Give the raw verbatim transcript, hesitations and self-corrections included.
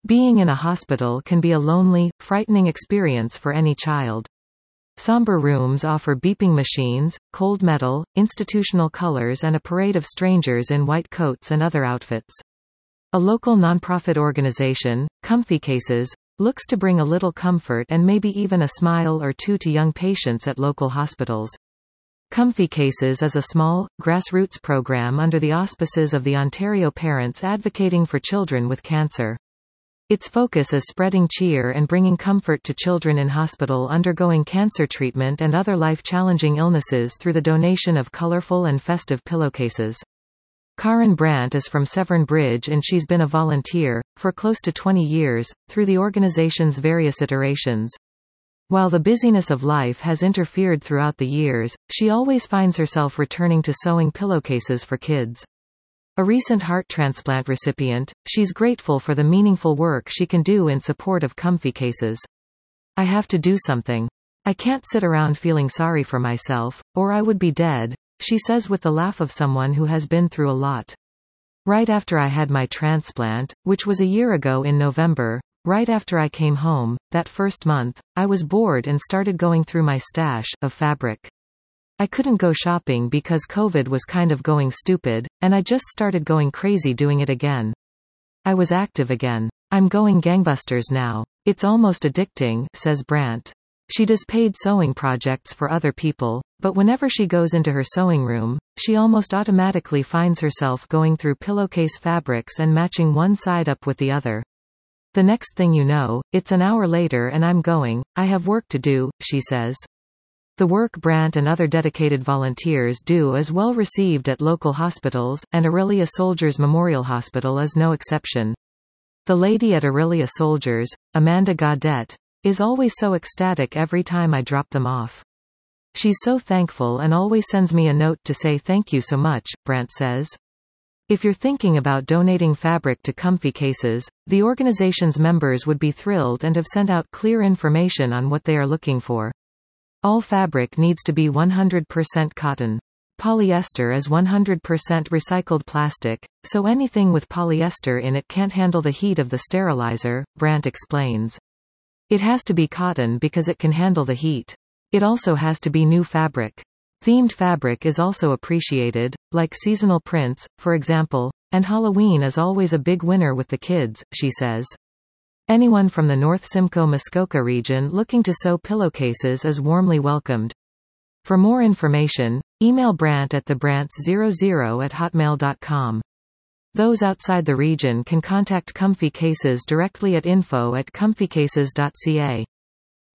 Being in a hospital can be a lonely, frightening experience for any child. Somber rooms offer beeping machines, cold metal, institutional colors and a parade of strangers in white coats and other outfits. A local nonprofit organization, Comfy Cases, looks to bring a little comfort and maybe even a smile or two to young patients at local hospitals. Comfy Cases is a small, grassroots program under the auspices of the Ontario Parents Advocating for Children with Cancer. Its focus is spreading cheer and bringing comfort to children in hospital undergoing cancer treatment and other life-challenging illnesses through the donation of colorful and festive pillowcases. Karen Brandt is from Severn Bridge and she's been a volunteer, for close to twenty years, through the organization's various iterations. While the busyness of life has interfered throughout the years, she always finds herself returning to sewing pillowcases for kids. A recent heart transplant recipient, she's grateful for the meaningful work she can do in support of Comfy Cases. I have to do something. I can't sit around feeling sorry for myself, or I would be dead, she says with the laugh of someone who has been through a lot. Right after I had my transplant, which was a year ago in November, right after I came home, that first month, I was bored and started going through my stash of fabric. I couldn't go shopping because COVID was kind of going stupid, and I just started going crazy doing it again. I was active again. I'm going gangbusters now. It's almost addicting, says Brandt. She does paid sewing projects for other people, but whenever she goes into her sewing room, she almost automatically finds herself going through pillowcase fabrics and matching one side up with the other. The next thing you know, it's an hour later and I'm going, I have work to do, she says. The work Brandt and other dedicated volunteers do is well received at local hospitals, and Orillia Soldiers Memorial Hospital is no exception. The lady at Orillia Soldiers, Amanda Gaudette, is always so ecstatic every time I drop them off. She's so thankful and always sends me a note to say thank you so much, Brandt says. If you're thinking about donating fabric to Comfy Cases, the organization's members would be thrilled and have sent out clear information on what they are looking for. All fabric needs to be one hundred percent cotton. Polyester is one hundred percent recycled plastic, so anything with polyester in it can't handle the heat of the sterilizer, Brandt explains. It has to be cotton because it can handle the heat. It also has to be new fabric. Themed fabric is also appreciated, like seasonal prints, for example, and Halloween is always a big winner with the kids, she says. Anyone from the North Simcoe-Muskoka region looking to sew pillowcases is warmly welcomed. For more information, email Brandt at the brandts zero zero at hotmail dot com. Those outside the region can contact Comfy Cases directly at info at comfy cases dot c a.